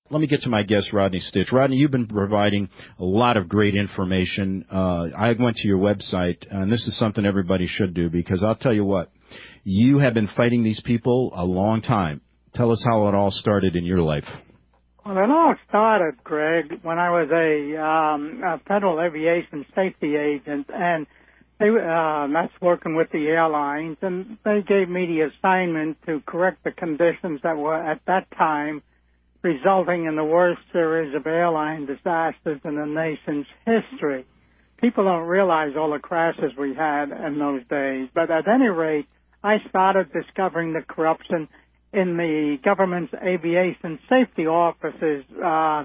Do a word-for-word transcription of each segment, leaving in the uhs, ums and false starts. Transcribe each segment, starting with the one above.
let me get to my guest, Rodney Stitch. Rodney, you've been providing a lot of great information. Uh, I went to your website, and this is something everybody should do, because I'll tell you what, you have been fighting these people a long time. Tell us how it all started in your life. Well, it all started, Greg, when I was a, um, a federal aviation safety agent, and they, uh, that's working with the airlines, and they gave me the assignment to correct the conditions that were at that time resulting in the worst series of airline disasters in the nation's history. People don't realize all the crashes we had in those days, but at any rate, I started discovering the corruption in the government's aviation safety offices, uh,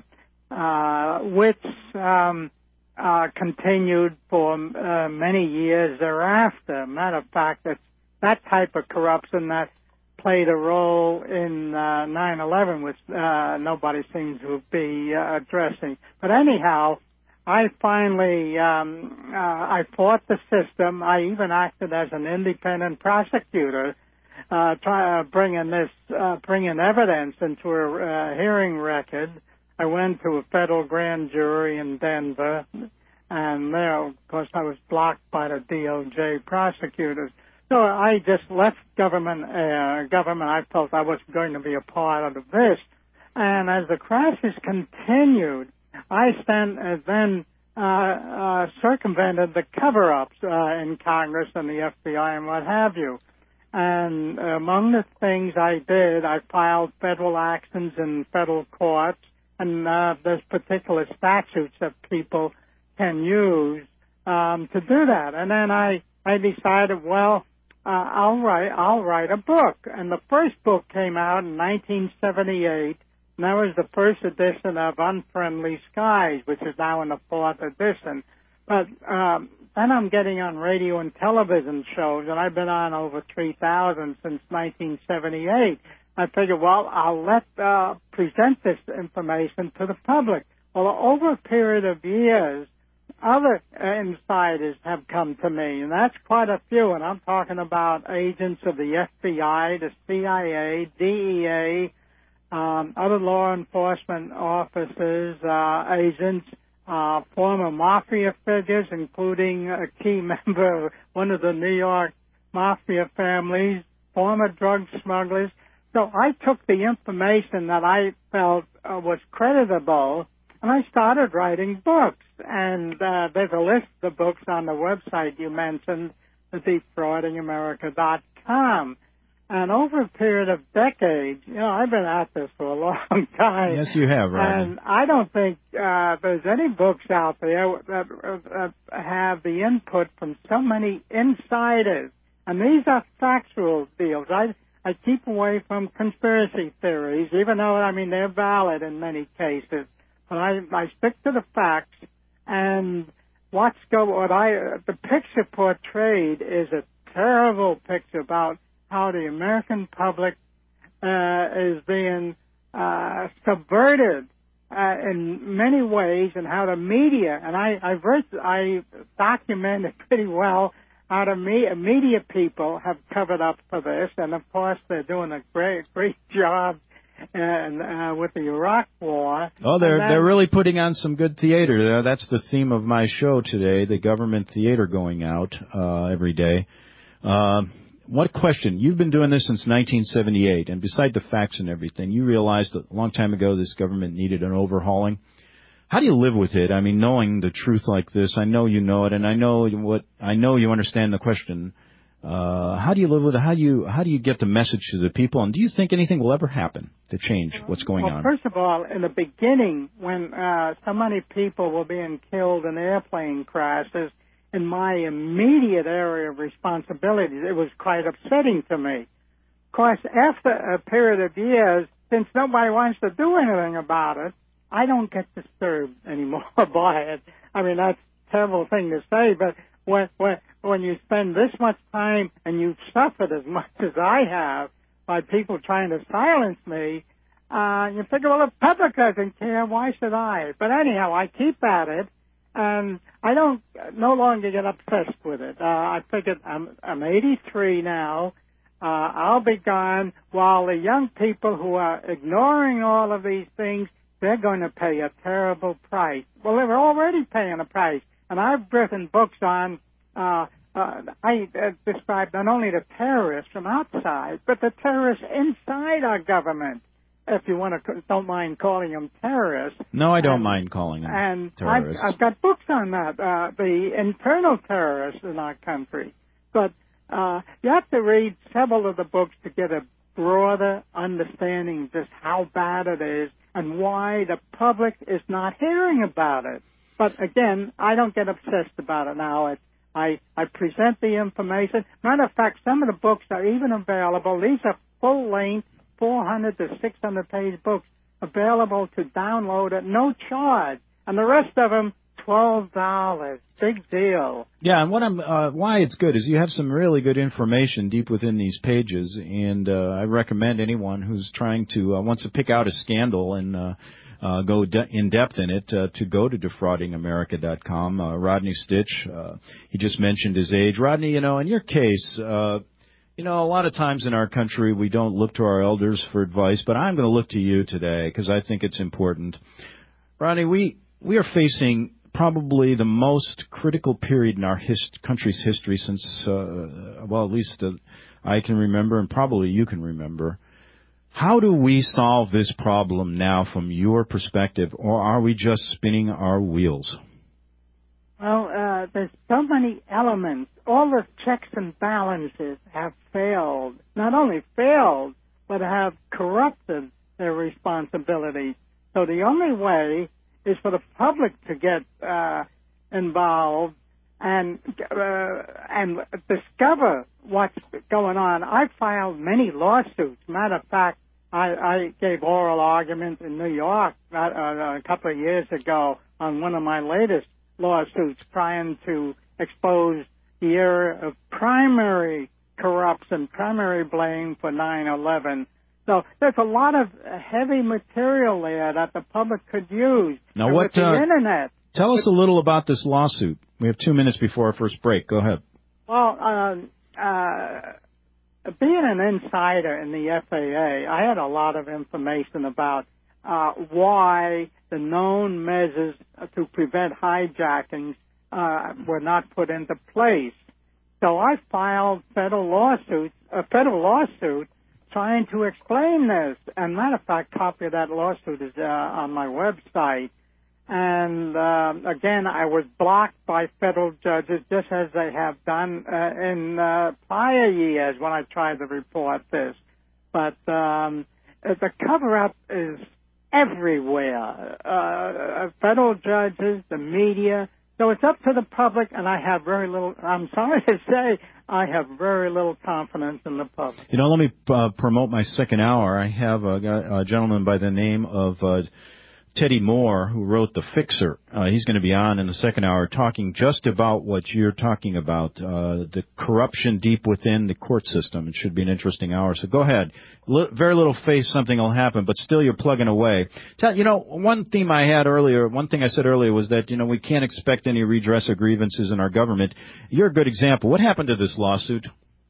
uh, which um, uh, continued for uh, many years thereafter. Matter of fact, it's that type of corruption that played a role in uh, nine eleven, which uh, nobody seems to be uh, addressing. But anyhow, I finally, um, uh, I fought the system. I even acted as an independent prosecutor, uh, try, uh, bringing this, uh, bringing evidence into a uh, hearing record. I went to a federal grand jury in Denver, and there, of course, I was blocked by the D O J prosecutors. So I just left government. Uh, government. I felt I was going to be a part of this, and as the crashes continued, I stand, uh, then uh, uh, circumvented the cover-ups uh, in Congress and the F B I and what have you. And among the things I did, I filed federal actions in federal courts, and uh, there's particular statutes that people can use um, to do that. And then I, I decided, well, uh, I'll write, I'll write a book. And the first book came out in nineteen seventy-eight. And that was the first edition of Unfriendly Skies, which is now in the fourth edition. But um, then I'm getting on radio and television shows, and I've been on over three thousand since nineteen seventy-eight. I figured, well, I'll let uh, present this information to the public. Well, over a period of years, other insiders have come to me, and that's quite a few. And I'm talking about agents of the F B I, the C I A, D E A, Um, other law enforcement officers, uh, agents, uh, former mafia figures, including a key member of one of the New York mafia families, former drug smugglers. So I took the information that I felt uh, was creditable, and I started writing books. And uh, there's a list of the books on the website you mentioned, the defrauding america dot com. And over a period of decades, you know, I've been at this for a long time. Yes, you have, right? And I don't think uh, there's any books out there that uh, have the input from so many insiders. And these are factual deals. I I keep away from conspiracy theories, even though, I mean, they're valid in many cases. But I, I stick to the facts. And what's go, what I, the picture portrayed is a terrible picture about how the American public uh, is being uh, subverted uh, in many ways, and how the media, and I I've read, I documented pretty well how the me, media people have covered up for this, and of course they're doing a great great job and uh, with the Iraq War. Oh, they're then, they're really putting on some good theater. Uh, that's the theme of my show today: the government theater going out uh, every day. Uh, What question? You've been doing this since nineteen seventy-eight, and beside the facts and everything, you realized a long time ago this government needed an overhauling. How do you live with it? I mean, knowing the truth like this, I know you know it, and I know what I know you understand the question. Uh, how do you live with it? How do you how do you get the message to the people? And do you think anything will ever happen to change what's going well, on? Well, first of all, in the beginning, when uh, so many people were being killed in airplane crashes, in my immediate area of responsibility, it was quite upsetting to me. Of course, after a period of years, since nobody wants to do anything about it, I don't get disturbed anymore by it. I mean, that's a terrible thing to say, but when when when you spend this much time and you've suffered as much as I have by people trying to silence me, uh, you figure, well, the public doesn't care, why should I? But anyhow, I keep at it. And I don't no longer get obsessed with it. Uh, I figured I'm, I'm eighty-three now. Uh, I'll be gone while the young people who are ignoring all of these things they're going to pay a terrible price. Well, they're already paying a price. And I've written books on, uh, uh, I uh, describe not only the terrorists from outside, but the terrorists inside our government. If you want to, don't mind calling them terrorists. No, I don't and, mind calling them and terrorists. I've, I've got books on that, uh, the internal terrorists in our country. But uh, you have to read several of the books to get a broader understanding of just how bad it is and why the public is not hearing about it. But again, I don't get obsessed about it now. It's, I, I present the information. Matter of fact, some of the books are even available. These are full-length, four hundred to six hundred page books available to download at no charge. And the rest of them, twelve dollars. Big deal. Yeah, and what I'm, uh, why it's good is you have some really good information deep within these pages, and uh, I recommend anyone who's trying to, uh, wants to pick out a scandal and uh, uh, go de- in depth in it, uh, to go to defrauding america dot com. Uh, Rodney Stitch, uh, he just mentioned his age. Rodney, you know, in your case, uh, you know, a lot of times in our country we don't look to our elders for advice, but I'm going to look to you today because I think it's important. Rodney, we, we are facing probably the most critical period in our hist- country's history since, uh, well, at least uh, I can remember and probably you can remember. How do we solve this problem now from your perspective, or are we just spinning our wheels? Well, uh, there's so many elements. All the checks and balances have failed. Not only failed, but have corrupted their responsibilities. So the only way is for the public to get uh, involved and uh, and discover what's going on. I filed many lawsuits. Matter of fact, I, I gave oral arguments in New York uh, a couple of years ago on one of my latest lawsuits trying to expose the era of primary corruption, primary blame for nine eleven. So there's a lot of heavy material there that the public could use. Now, and what, with the uh, Internet. Tell us a little about this lawsuit. We have two minutes before our first break. Go ahead. Well, uh, uh, being an insider in the F A A, I had a lot of information about uh, why the known measures to prevent hijackings uh, were not put into place. So I filed federal lawsuits, a federal lawsuit trying to explain this. And matter of fact, a copy of that lawsuit is uh, on my website. And uh, again, I was blocked by federal judges, just as they have done uh, in uh, prior years when I tried to report this. But um, the cover-up is everywhere. Uh, federal judges, the media. So it's up to the public, and I have very little, I'm sorry to say, I have very little confidence in the public. You know, let me uh, promote my second hour. I have a, a gentleman by the name of uh, Teddy Moore, who wrote The Fixer. Uh, he's going to be on in the second hour talking just about what you're talking about, uh, the corruption deep within the court system. It should be an interesting hour. So go ahead. L- very little face, something will happen, but still you're plugging away. Tell, you know, one theme I had earlier, one thing I said earlier was that, you know, we can't expect any redress of grievances in our government. You're a good example. What happened to this lawsuit?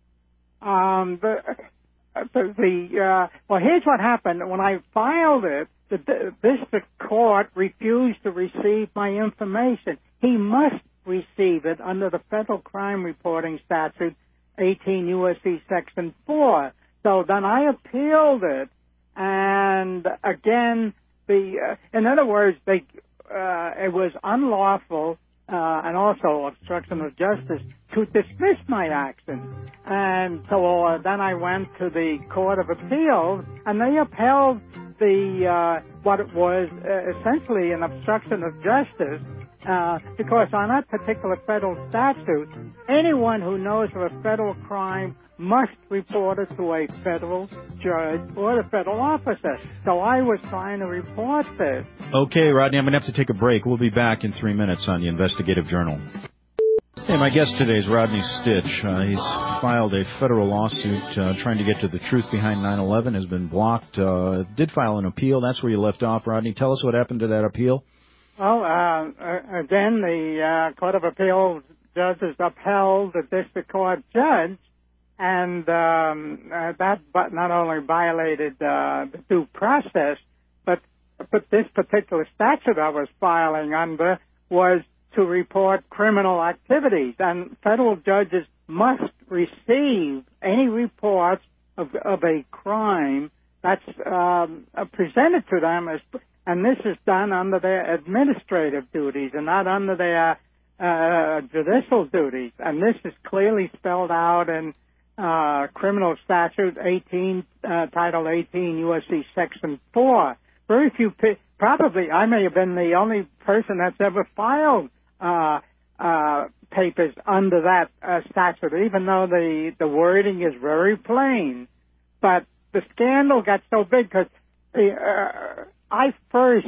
Um, the, the, the uh, well, here's what happened. When I filed it, the district court refused to receive my information. He must receive it under the Federal Crime Reporting Statute, eighteen U S C Section four. So then I appealed it, and again, the uh, in other words, they uh, it was unlawful uh, and also obstruction of justice to dismiss my action. And so uh, then I went to the Court of Appeals, and they upheld the uh, what it was uh, essentially an obstruction of justice, uh, because on that particular federal statute, anyone who knows of a federal crime must report it to a federal judge or a federal officer. So I was trying to report this. Okay, Rodney, I'm going to have to take a break. We'll be back in three minutes on the Investigative Journal. Hey, my guest today is Rodney Stitch. Uh, he's filed a federal lawsuit uh, trying to get to the truth behind nine eleven, has been blocked, uh, did file an appeal. That's where you left off, Rodney. Tell us what happened to that appeal. Well, uh, again, the uh, Court of Appeals judges upheld the district court judge, and um, uh, that but not only violated uh, the due process, but but this particular statute I was filing under was to report criminal activities, and federal judges must receive any reports of, of a crime that's um, presented to them, as, and this is done under their administrative duties and not under their uh, judicial duties. And this is clearly spelled out in uh, Criminal Statute eighteen, uh, Title eighteen, U S C Section four. Very few, probably I may have been the only person that's ever filed uh, uh, papers under that uh, statute, even though the, the wording is very plain. But the scandal got so big because uh, I first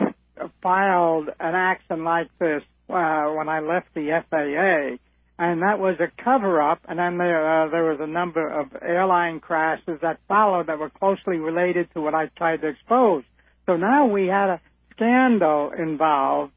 filed an action like this uh, when I left the F A A, and that was a cover-up, and then there, uh, there was a number of airline crashes that followed that were closely related to what I tried to expose. So now we had a scandal involved,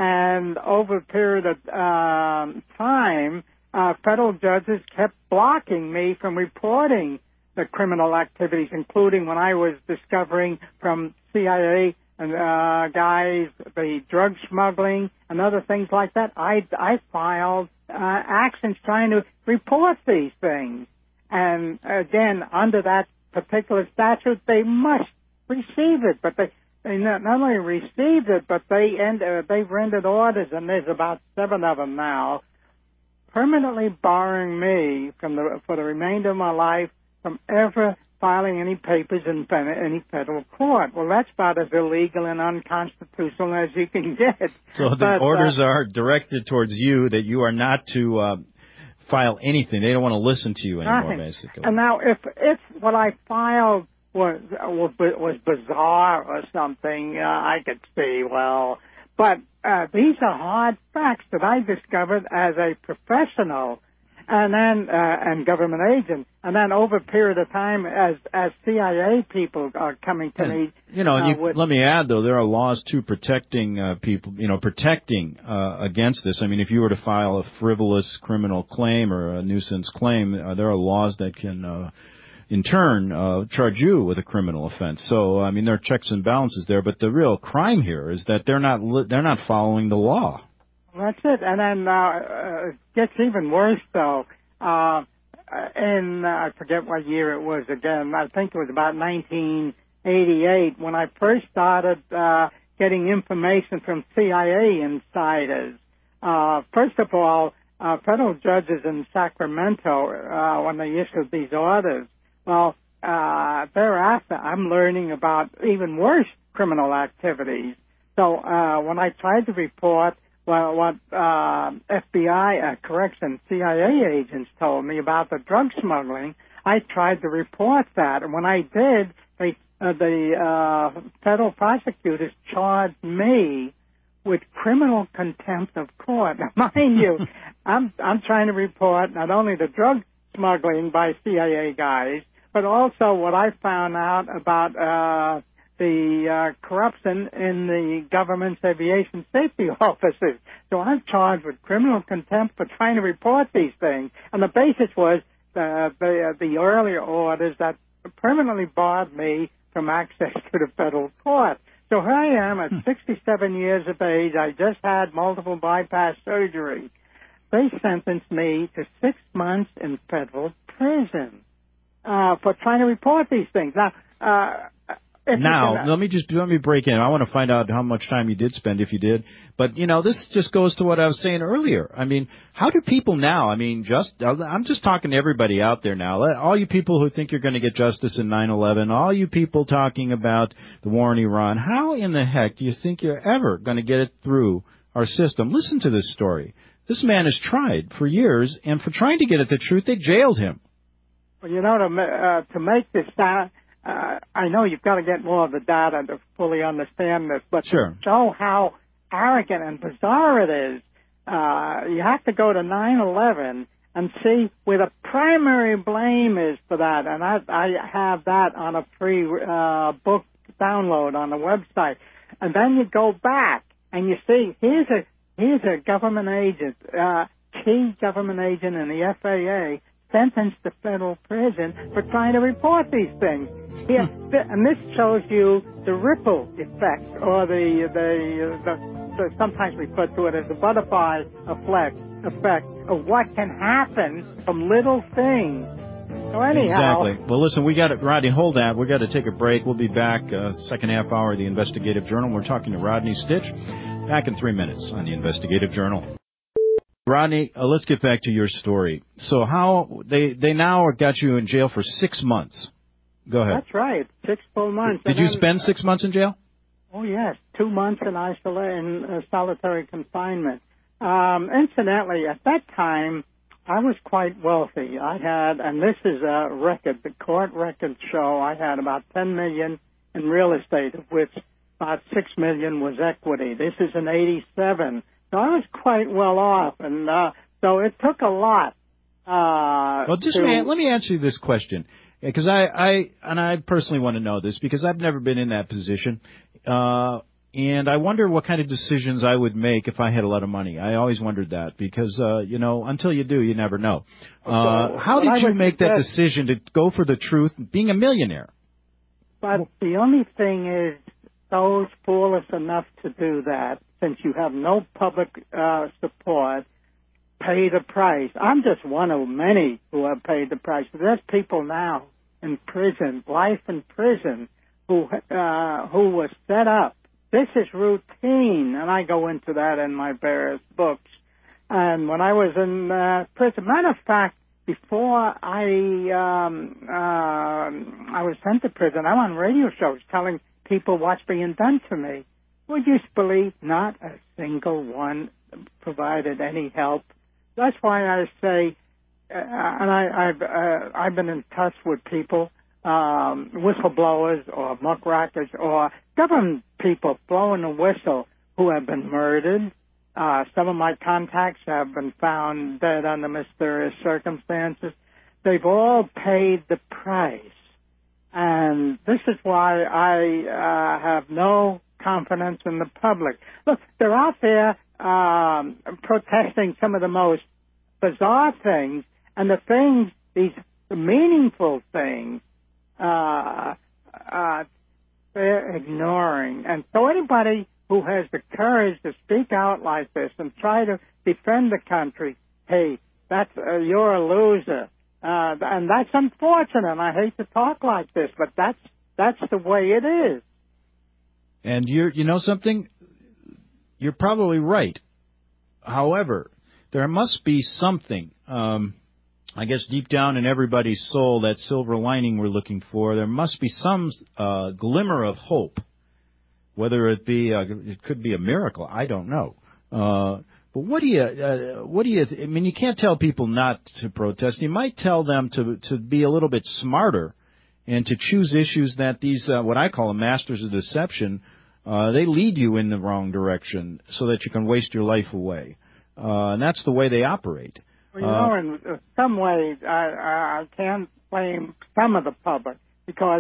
and over a period of um, time, uh, federal judges kept blocking me from reporting the criminal activities, including when I was discovering from C I A and uh, guys the drug smuggling and other things like that. I, I filed uh, actions trying to report these things. And again, under that particular statute, they must receive it, but they they not, not only received it, but they end uh, they've rendered orders, and there's about seven of them now, permanently barring me from the for the remainder of my life from ever filing any papers in any federal court. Well, that's about as illegal and unconstitutional as you can get. So the but, orders uh, are directed towards you that you are not to uh, file anything. They don't want to listen to you anymore, nothing. basically. And now, if if what I filed was was, was bizarre or something, uh, I could see, well, but uh, these are hard facts that I discovered as a professional and then uh, and government agent, and then over a period of time, as as C I A people are coming to and, me, you know, uh, you, with, let me add though, there are laws too protecting uh, people, you know, protecting uh, against this. I mean, if you were to file a frivolous criminal claim or a nuisance claim, uh, there are laws that can, uh, in turn, uh, charge you with a criminal offense. So, I mean, there are checks and balances there, but the real crime here is that they're not li- they're not following the law. That's it. And then uh, uh, it gets even worse, though. Uh, in, uh, I forget what year it was again. I think it was about nineteen eighty-eight when I first started uh, getting information from C I A insiders. Uh, first of all, uh, federal judges in Sacramento, uh, when they issued these orders, well, uh, thereafter, I'm learning about even worse criminal activities. So uh, when I tried to report Well, what uh, F B I, uh, correction, C I A agents told me about the drug smuggling, I tried to report that. And when I did, they, uh, the uh, federal prosecutors charged me with criminal contempt of court. Now, mind you, I'm I'm trying to report not only the drug smuggling by C I A guys, but also what I found out about uh, the uh, corruption in the government's aviation safety offices. So I'm charged with criminal contempt for trying to report these things. And the basis was the, the, the earlier orders that permanently barred me from access to the federal court. So here I am at sixty-seven years of age. I just had multiple bypass surgery. They sentenced me to six months in federal prison uh, for trying to report these things. Now, uh, If Now, can, uh, let me just let me break in. I want to find out how much time you did spend, if you did. But you know, this just goes to what I was saying earlier. I mean, how do people now? I mean, just I'm just talking to everybody out there now. All you people who think you're going to get justice in nine eleven, all you people talking about the war in Iran. How in the heck do you think you're ever going to get it through our system? Listen to this story. This man has tried for years, and for trying to get at the truth, they jailed him. Well, you know, to uh, to make this sound. Uh, I know you've got to get more of the data to fully understand this, but sure. to show how arrogant and bizarre it is, uh, you have to go to nine eleven and see where the primary blame is for that. And I, I have that on a free uh, book download on the website. And then you go back and you see here's a here's a government agent, uh, key government agent in the F A A, sentenced to federal prison for trying to report these things. Here, th- and this shows you the ripple effect, or the the, the, the sometimes referred to it as the butterfly effect, effect of what can happen from little things. So anyhow, exactly. Well, listen, we got it, Rodney. Hold that. We got to take a break. We'll be back uh, second half hour of the Investigative Journal. We're talking to Rodney Stitch. Back in three minutes on the Investigative Journal. Rodney, uh, let's get back to your story. So how they they now got you in jail for six months. Go ahead. That's right, six full months. Did and you then, spend six months in jail? Oh yes, two months in isolation, in uh, solitary confinement. Um, incidentally, at that time, I was quite wealthy. I had, and this is a record, the court records show I had about ten million in real estate, of which about six million was equity. This is in eighty-seven. So I was quite well off, and uh, so it took a lot. Uh, well, just to, man, let me answer this question, because I, I and I personally want to know this because I've never been in that position, uh, and I wonder what kind of decisions I would make if I had a lot of money. I always wondered that because uh, you know, until you do, you never know. Uh, how did you make that decision to go for the truth, being a millionaire? But the only thing is, those foolish enough to do that, since you have no public uh, support, pay the price. I'm just one of many who have paid the price. There's people now in prison, life in prison, who uh, who was set up. This is routine, and I go into that in my various books. And when I was in uh, prison, matter of fact, before I um, uh, I was sent to prison, I'm on radio shows telling people what's being done to me. Would you believe not a single one provided any help? That's why I say, uh, and I, I've uh, I've been in touch with people, um, whistleblowers or muckrakers or government people blowing the whistle who have been murdered. Uh, some of my contacts have been found dead under mysterious circumstances. They've all paid the price. And this is why I uh, have no confidence in the public. Look, they're out there um, protesting some of the most bizarre things, and the things, these meaningful things, uh, uh, they're ignoring. And so anybody who has the courage to speak out like this and try to defend the country, hey, that's uh, you're a loser. Uh, and that's unfortunate, and I hate to talk like this, but that's that's the way it is. And you're, you know something? You're probably right. However, there must be something, um, I guess deep down in everybody's soul, that silver lining we're looking for. There must be some uh, glimmer of hope, whether it be, a, it could be a miracle, I don't know. Uh, But what do you, uh, what do you, I mean, you can't tell people not to protest. You might tell them to, to be a little bit smarter and to choose issues that these, uh, what I call them masters of deception, uh, they lead you in the wrong direction so that you can waste your life away. Uh, and that's the way they operate. Well, you know, in some ways, I, I can't blame some of the public because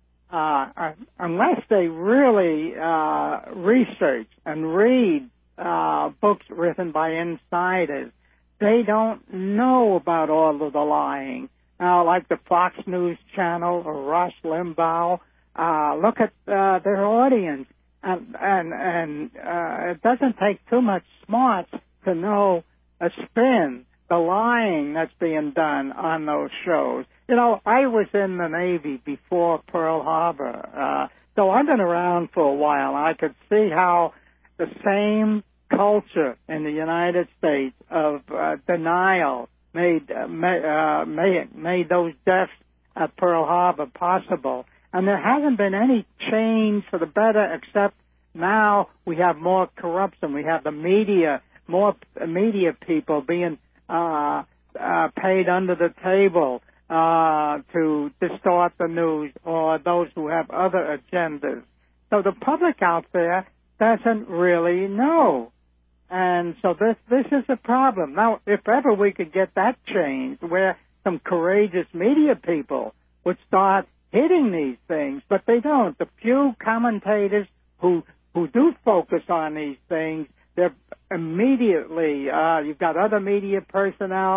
uh, unless they really uh, research and read Uh, books written by insiders, they don't know about all of the lying. Now, like the Fox News Channel or Rush Limbaugh, uh, look at uh, their audience, and and and uh, it doesn't take too much smarts to know a spin, the lying that's being done on those shows. You know, I was in the Navy before Pearl Harbor, uh, so I've been around for a while. I could see how the same culture in the United States of uh, denial made, uh, made, uh, made made those deaths at Pearl Harbor possible. And there hasn't been any change for the better, except now we have more corruption. We have the media, more media people being uh, uh, paid under the table uh, to distort the news, or those who have other agendas. So the public out there doesn't really know. And so this this is a problem. Now, if ever we could get that changed, where some courageous media people would start hitting these things, but they don't. The few commentators who who do focus on these things, they're immediately, uh, you've got other media personnel,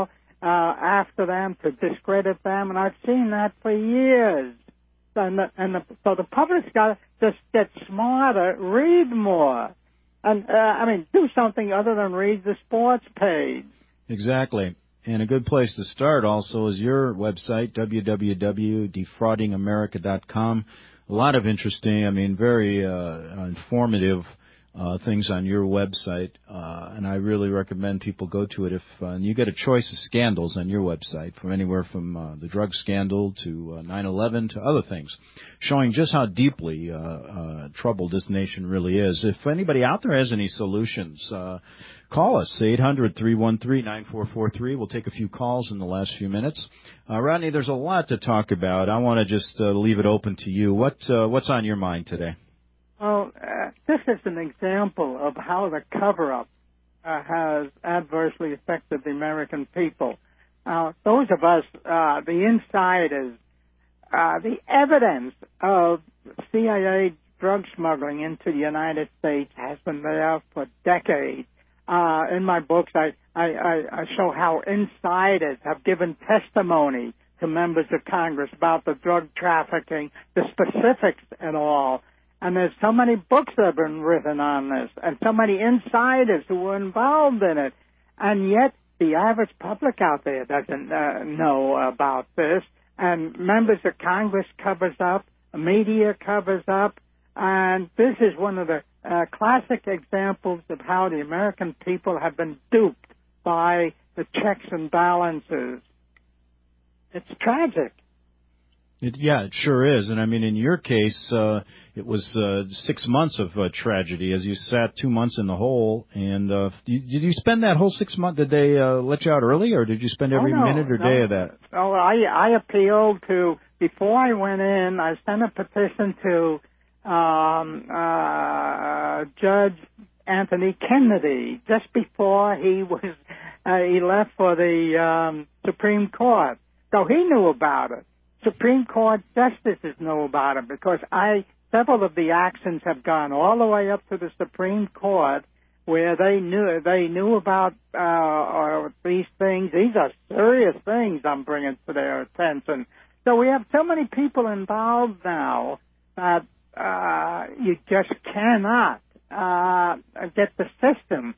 uh, after them, to discredit them, and I've seen that for years. And, the, and the, so the public's got to just get smarter, read more, and, uh, I mean, do something other than read the sports page. Exactly. And a good place to start also is your website, w w w dot defrauding america dot com. A lot of interesting, I mean, very uh, informative uh, things on your website, uh, and I really recommend people go to it. If uh, and you get a choice of scandals on your website, from anywhere from uh, the drug scandal to uh, nine eleven to other things, showing just how deeply uh, uh, troubled this nation really is. If anybody out there has any solutions, uh, call us, eight hundred, three one three, nine four four three. We'll take a few calls in the last few minutes. Uh, Rodney, there's a lot to talk about. I want to just uh, leave it open to you. What uh, What's on your mind today? Well, uh, this is an example of how the cover-up uh, has adversely affected the American people. Uh, those of us, uh, the insiders, uh, the evidence of C I A drug smuggling into the United States has been there for decades. Uh, in my books, I, I, I show how insiders have given testimony to members of Congress about the drug trafficking, the specifics and all. And there's so many books that have been written on this, and so many insiders who were involved in it. And yet the average public out there doesn't uh, know about this. And members of Congress covers up, the media covers up, and this is one of the uh, classic examples of how the American people have been duped by the checks and balances. It's tragic. It, yeah, it sure is. And I mean, in your case, uh, it was uh, six months of uh, tragedy as you sat two months in the hole. And uh, did you spend that whole six months? Did they uh, let you out early, or did you spend every oh, no, minute or no. day of that? Oh, I, I appealed to, before I went in, I sent a petition to um, uh, Judge Anthony Kennedy just before he was uh, he left for the um, Supreme Court. So he knew about it. Supreme Court justices know about it because I several of the actions have gone all the way up to the Supreme Court where they knew they knew about uh, or these things. These are serious things I'm bringing to their attention. So we have so many people involved now that uh, you just cannot uh, get the system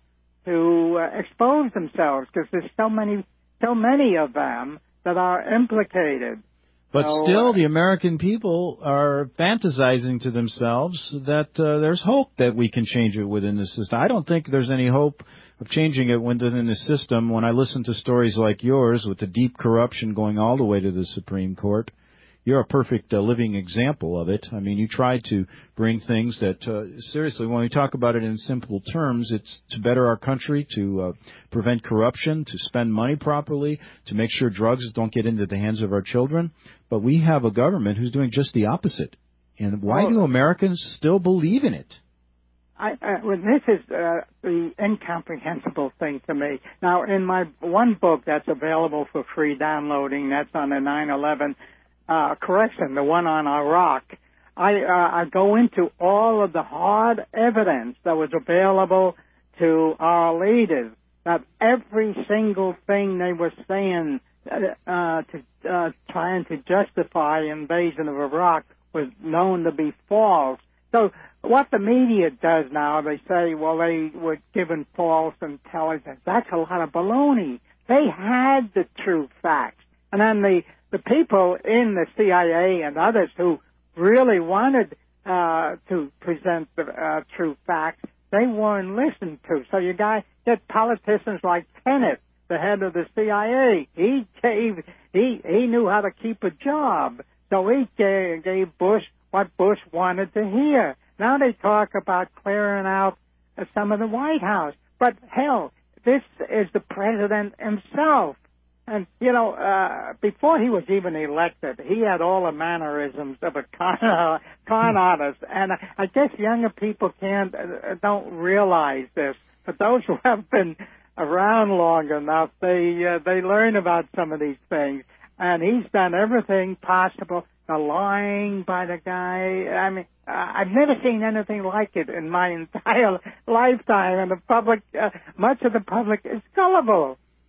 to uh, expose themselves because there's so many so many of them that are implicated. But so, still, the American people are fantasizing to themselves that uh, there's hope that we can change it within the system. I don't think there's any hope of changing it within the system. When I listen to stories like yours with the deep corruption going all the way to the Supreme Court, you're a perfect uh, living example of it. I mean, you try to bring things that, uh, seriously, when we talk about it in simple terms, it's to better our country, to uh, prevent corruption, to spend money properly, to make sure drugs don't get into the hands of our children. But we have a government who's doing just the opposite. And why well, do Americans still believe in it? I, uh, well, this is uh, the incomprehensible thing to me. Now, in my one book that's available for free downloading, that's on the nine eleven Uh, correction, the one on Iraq, I, uh, I go into all of the hard evidence that was available to our leaders, that every single thing they were saying uh, to uh, trying to justify invasion of Iraq was known to be false. So what the media does now, they say, well, they were given false intelligence. That's a lot of baloney. They had the true facts. And then the The people in the C I A and others who really wanted uh, to present the uh, true facts, they weren't listened to. So you got get politicians like Tenet, the head of the C I A. He gave he he knew how to keep a job, so he gave, gave Bush what Bush wanted to hear. Now they talk about clearing out uh, some of the White House, but hell, this is the president himself. And, you know, uh, before he was even elected, he had all the mannerisms of a con, uh, con artist. And I guess younger people can't, uh, don't realize this. But those who have been around long enough, they, uh, they learn about some of these things. And he's done everything possible. The lying by the guy. I mean, uh, I've never seen anything like it in my entire lifetime. And the public, uh, much of the public is gullible.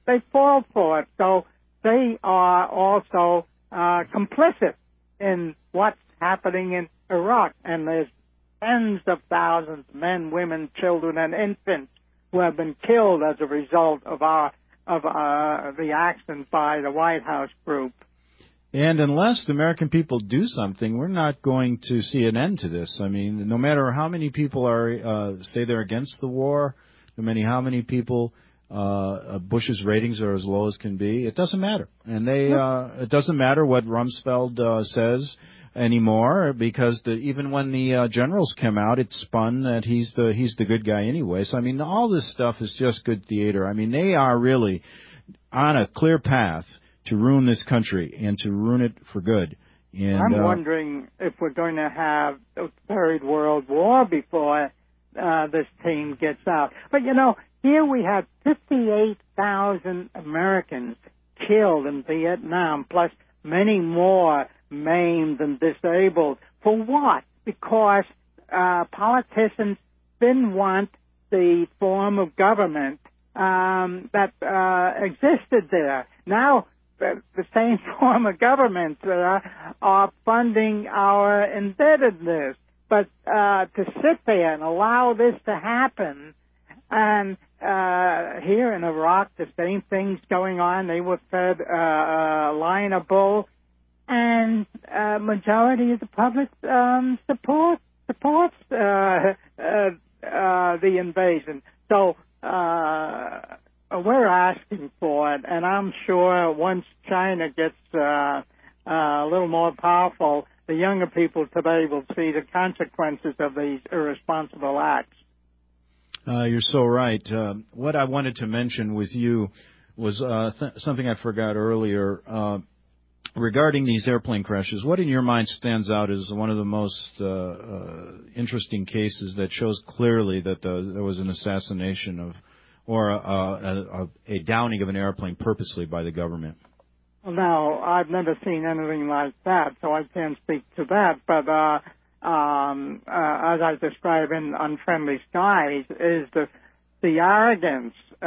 they fall for it. So they are also uh, complicit in what's happening in Iraq. And there's tens of thousands, men, women, children, and infants who have been killed as a result of our of uh, the actions by the White House group. And unless the American people do something, we're not going to see an end to this. I mean, no matter how many people are uh, say they're against the war, no matter how many people uh, Bush's ratings are as low as can be, it doesn't matter. And they uh, it doesn't matter what Rumsfeld uh, says anymore, because the, even when the uh, generals came out, it spun that he's the he's the good guy anyway. So I mean, all this stuff is just good theater. I mean, they are really on a clear path to ruin this country and to ruin it for good. And I'm uh, wondering if we're going to have a third world war before uh, this team gets out. But you know, here we have fifty-eight thousand Americans killed in Vietnam, plus many more maimed and disabled. For what? Because uh, politicians didn't want the form of government um, that uh, existed there. Now, the, the same form of government uh, are funding our indebtedness. But uh, to sit there and allow this to happen, and uh, here in Iraq, the same thing's going on. They were fed uh, a line of bull. And uh, majority of the public um, support supports uh, uh, uh, the invasion. So uh, we're asking for it, and I'm sure once China gets uh, uh, a little more powerful, the younger people today will see the consequences of these irresponsible acts. Uh, you're so right. Uh, what I wanted to mention with you was uh, th- something I forgot earlier. Uh, Regarding these airplane crashes, what in your mind stands out as one of the most uh, uh, interesting cases that shows clearly that the, there was an assassination of or a, a, a downing of an airplane purposely by the government? Well, now, I've never seen anything like that, so I can't speak to that. But uh, um, uh, as I describe in Unfriendly Skies, is the the arrogance uh,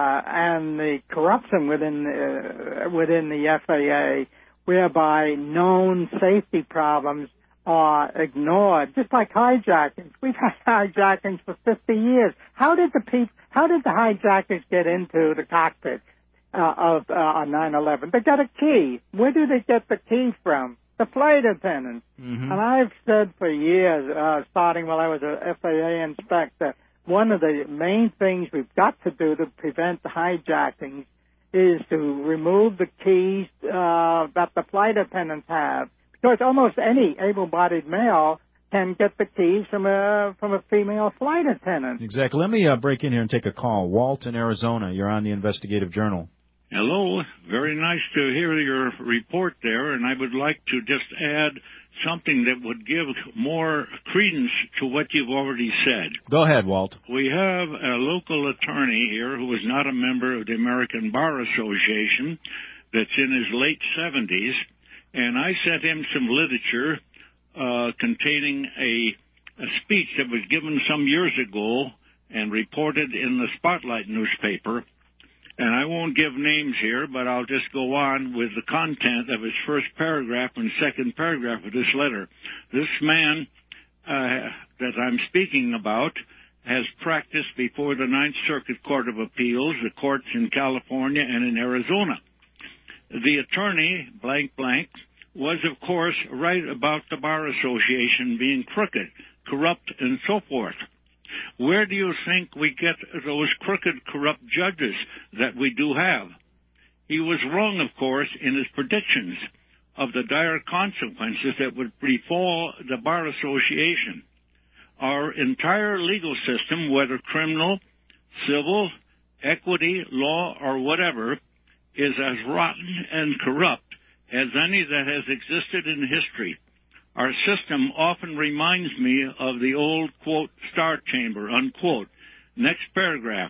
and the corruption within uh, within the F A A, whereby known safety problems are ignored, just like hijackings. We've had hijackings for fifty years. How did the peop- How did the hijackers get into the cockpit uh, of uh, on nine eleven? They got a key. Where did they get the key from? The flight attendants. Mm-hmm. And I've said for years, uh, starting while I was an F A A inspector, one of the main things we've got to do to prevent the hijackings is to remove the keys uh, that the flight attendants have, because almost any able-bodied male can get the keys from a from a female flight attendant. Exactly. Let me uh, break in here and take a call. Walt in Arizona, you're on the Investigative Journal. Hello. Very nice to hear your report there, and I would like to just add something that would give more credence to what you've already said. Go ahead, Walt. We have a local attorney here who is not a member of the American Bar Association, that's in his late seventies, and I sent him some literature uh, containing a, a speech that was given some years ago and reported in the Spotlight newspaper. And I won't give names here, but I'll just go on with the content of his first paragraph and second paragraph of this letter. This man uh, that I'm speaking about has practiced before the Ninth Circuit Court of Appeals, the courts in California and in Arizona. The attorney, blank, blank, was, of course, right about the Bar Association being crooked, corrupt, and so forth. Where do you think we get those crooked, corrupt judges that we do have? He was wrong, of course, in his predictions of the dire consequences that would befall the Bar Association. Our entire legal system, whether criminal, civil, equity, law, or whatever, is as rotten and corrupt as any that has existed in history. Our system often reminds me of the old, quote, Star Chamber, unquote. Next paragraph.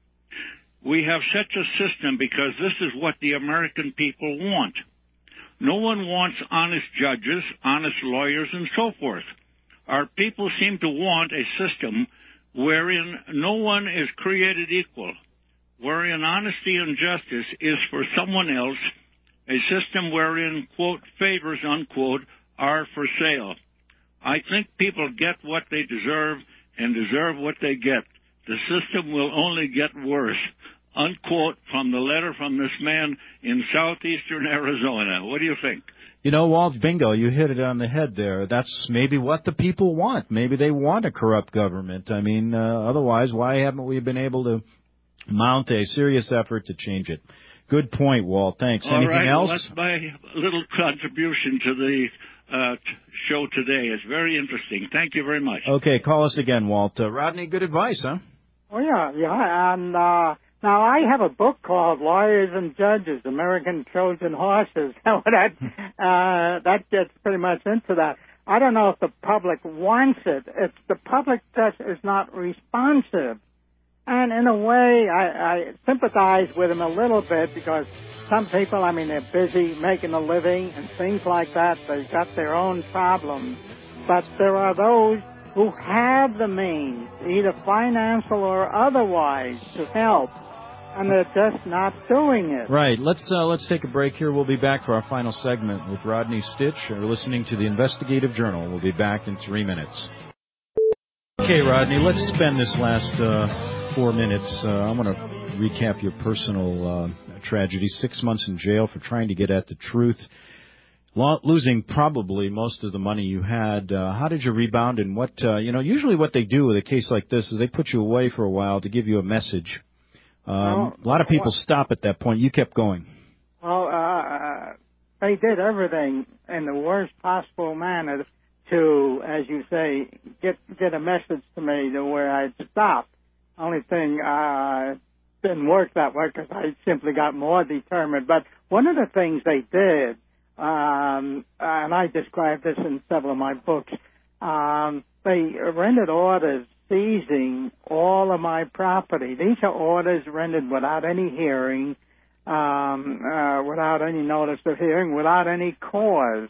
We have such a system because this is what the American people want. No one wants honest judges, honest lawyers, and so forth. Our people seem to want a system wherein no one is created equal. wherein honesty and justice is for someone else, a system wherein, quote, favors, unquote, are for sale. I think people get what they deserve and deserve what they get. The system will only get worse, unquote, from the letter from this man in southeastern Arizona. What do you think? You know, Walt, bingo, you hit it on the head there. That's maybe what the people want. Maybe they want a corrupt government. I mean, uh, otherwise, why haven't we been able to mount a serious effort to change it? Good point, Walt. Thanks. All Anything right, else? Well, that's my little contribution to the uh, t- show today. It's very interesting. Thank you very much. Okay, call us again, Walt. Uh, Rodney, good advice, huh? Oh, yeah, yeah. And uh, now I have a book called Lawyers and Judges, American Trojan Horses. that, uh, that gets pretty much into that. I don't know if the public wants it. It's the public just is not responsive. And in a way, I, I sympathize with them a little bit because some people, I mean, they're busy making a living and things like that. They've got their own problems. But there are those who have the means, either financial or otherwise, to help, and they're just not doing it. Right. Let's uh, let's take a break here. We'll be back for our final segment with Rodney Stitch. You're listening to the Investigative Journal. We'll be back in three minutes. Okay, Rodney, let's spend this last uh, four minutes. Uh, I'm going to recap your personal uh, tragedy. Six months in jail for trying to get at the truth. Losing probably most of the money you had. Uh, how did you rebound, and what, uh, you know, usually what they do with a case like this is they put you away for a while to give you a message. Um, well, a lot of people well, stop at that point. You kept going. Well, uh, they did everything in the worst possible manner to, as you say, get get a message to me to where I'd stop. Only thing, uh, didn't work that way because I simply got more determined. But one of the things they did, Um, and I describe this in several of my books. Um, they rendered orders seizing all of my property. These are orders rendered without any hearing, um, uh, without any notice of hearing, without any cause.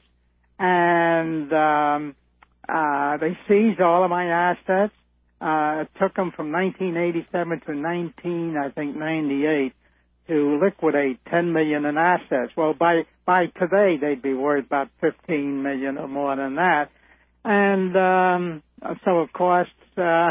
And um, uh, they seized all of my assets. Uh, it took them from nineteen eighty-seven to nineteen, I think, ninety-eight. To liquidate ten million in assets. Well, by by today they'd be worth about fifteen million or more than that. And um, so, of course, uh,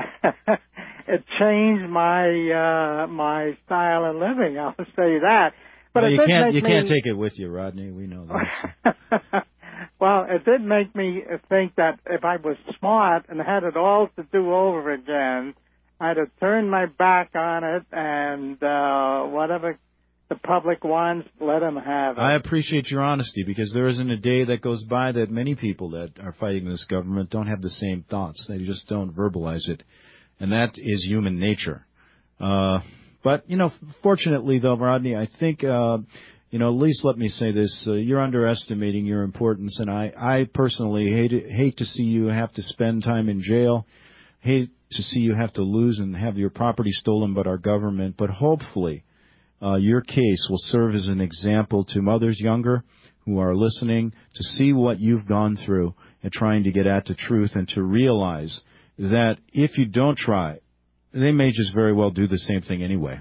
it changed my uh, my style of living. I'll say that. But well, it you did can't make you me... can't take it with you, Rodney. We know that. Well, it did make me think that if I was smart and had it all to do over again, I'd have turned my back on it, and uh, whatever the public wants, let them have it. I appreciate your honesty, because there isn't a day that goes by that many people that are fighting this government don't have the same thoughts. They just don't verbalize it, and that is human nature. Uh, but, you know, fortunately, though, Rodney, I think, uh, you know, at least let me say this. Uh, you're underestimating your importance, and I, I personally hate, it, hate to see you have to spend time in jail, hate to see you have to lose and have your property stolen by our government, but hopefully uh, your case will serve as an example to mothers younger who are listening to see what you've gone through and trying to get at the truth, and to realize that if you don't try, they may just very well do the same thing anyway,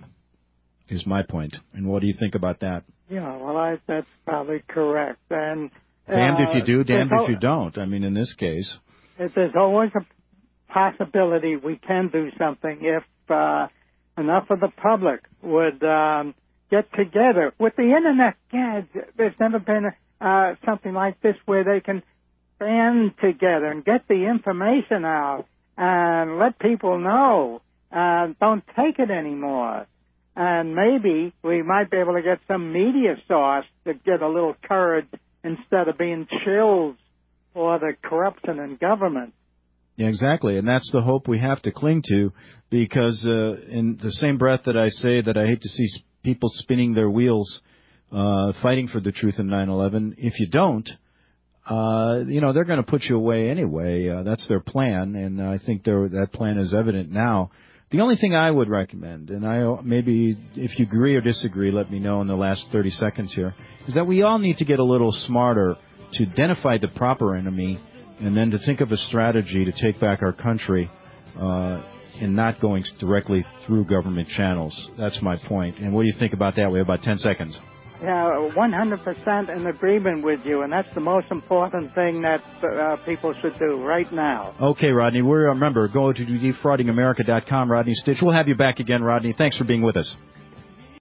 is my point. And what do you think about that? Yeah, well, I, that's probably correct. And uh, damned if you do, damned if you don't. I mean, in this case. There's always a possibility we can do something if uh, enough of the public would um, get together. With the Internet, yeah, there's never been uh, something like this where they can band together and get the information out and let people know. Uh, don't take it anymore. And maybe we might be able to get some media source to get a little courage instead of being chilled for the corruption in government. Yeah, exactly, and that's the hope we have to cling to, because uh, in the same breath that I say that I hate to see people spinning their wheels uh, fighting for the truth in nine eleven, if you don't, uh, you know, they're going to put you away anyway. Uh, that's their plan, and I think that plan is evident now. The only thing I would recommend, and I maybe if you agree or disagree, let me know in the last thirty seconds here, is that we all need to get a little smarter to identify the proper enemy, and then to think of a strategy to take back our country uh, in not going directly through government channels. That's my point. And what do you think about that? We have about ten seconds. Yeah, one hundred percent in agreement with you, and that's the most important thing that uh, people should do right now. Okay, Rodney. We're, remember, go to defrauding america dot com, Rodney Stitch. We'll have you back again, Rodney. Thanks for being with us.